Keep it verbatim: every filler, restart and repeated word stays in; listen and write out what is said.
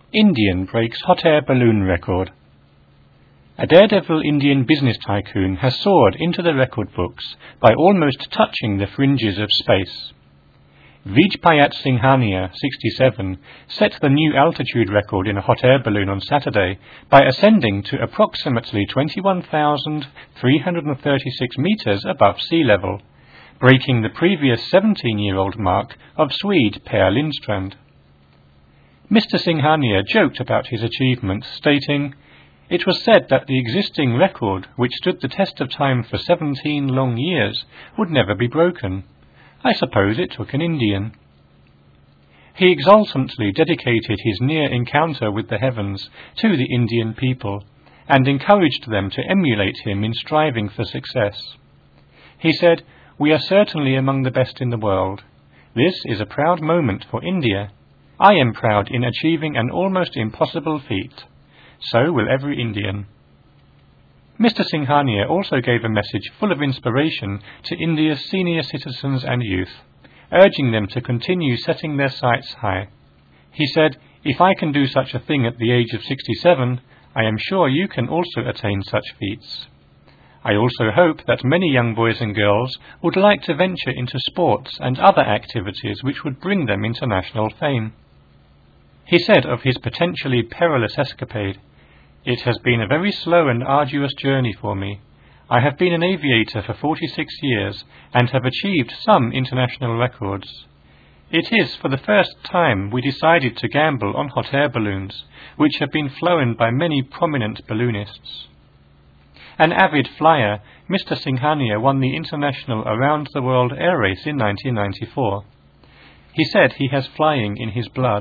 Indian breaks hot air balloon record. A daredevil Indian business tycoon has soared into the record books by almost touching the fringes of space. Vijpayat Singhania, sixty-seven, set the new altitude record in a hot air balloon on Saturday by ascending to approximately twenty-one thousand three hundred thirty-six meters above sea level, breaking the previous seventeen-year-old mark of Swede Per Lindstrand. Mister Singhania joked about his achievement, stating, "It was said that the existing record, which stood the test of time for seventeen long years, would never be broken. I suppose it took an Indian." He exultantly dedicated his near encounter with the heavens to the Indian people and encouraged them to emulate him in striving for success. He said, "We are certainly among the best in the world. This is a proud moment for India. I am proud in achieving an almost impossible feat. So will every Indian." Mister Singhania also gave a message full of inspiration to India's senior citizens and youth, urging them to continue setting their sights high. He said, "If I can do such a thing at the age of sixty-seven, I am sure you can also attain such feats. I also hope that many young boys and girls would like to venture into sports and other activities which would bring them international fame." He said of his potentially perilous escapade, "It has been a very slow and arduous journey for me. I have been an aviator for forty-six years and have achieved some international records. It is for the first time we decided to gamble on hot air balloons, which have been flown by many prominent balloonists." An avid flyer, Mister Singhania won the International Around the World Air Race in nineteen ninety-four. He said he has flying in his blood.